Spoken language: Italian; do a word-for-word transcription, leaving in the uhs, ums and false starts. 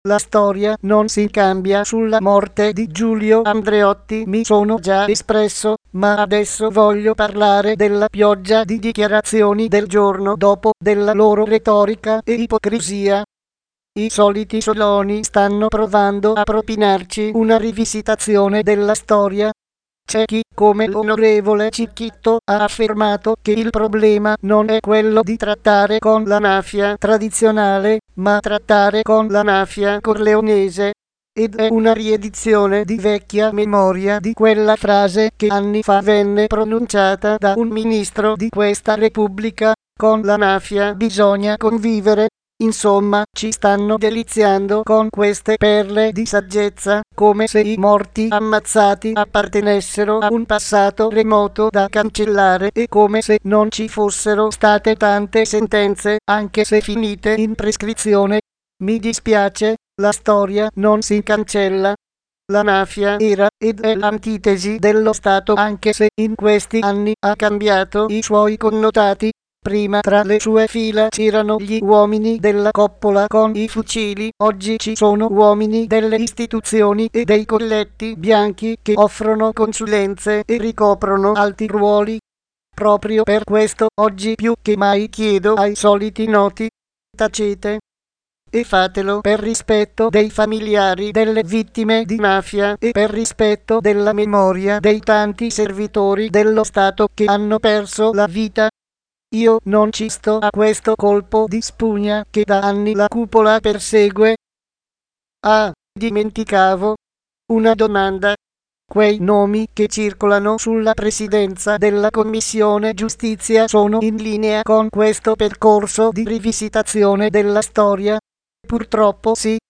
La storia non si cambia sulla morte di Giulio Andreotti, mi sono già espresso, ma adesso voglio parlare della pioggia di dichiarazioni del giorno dopo, della loro retorica e ipocrisia. I soliti soloni stanno provando a propinarci una rivisitazione della storia. C'è chi, come l'onorevole Cicchitto, ha affermato che il problema non è quello di trattare con la mafia tradizionale, ma trattare con la mafia corleonese. Ed è una riedizione di vecchia memoria di quella frase che anni fa venne pronunciata da un ministro di questa Repubblica: con la mafia bisogna convivere. Insomma, ci stanno deliziando con queste perle di saggezza, come se i morti ammazzati appartenessero a un passato remoto da cancellare e come se non ci fossero state tante sentenze, anche se finite in prescrizione. Mi dispiace, la storia non si cancella. La mafia era ed è l'antitesi dello Stato, anche se in questi anni ha cambiato i suoi connotati. Prima tra le sue fila c'erano gli uomini della coppola con i fucili, oggi ci sono uomini delle istituzioni e dei colletti bianchi che offrono consulenze e ricoprono alti ruoli. Proprio per questo oggi più che mai chiedo ai soliti noti: tacete. E fatelo per rispetto dei familiari delle vittime di mafia e per rispetto della memoria dei tanti servitori dello Stato che hanno perso la vita. Io non ci sto a questo colpo di spugna che da anni la cupola persegue. Ah, dimenticavo una domanda. Quei nomi che circolano sulla presidenza della Commissione Giustizia sono in linea con questo percorso di rivisitazione della storia? Purtroppo sì.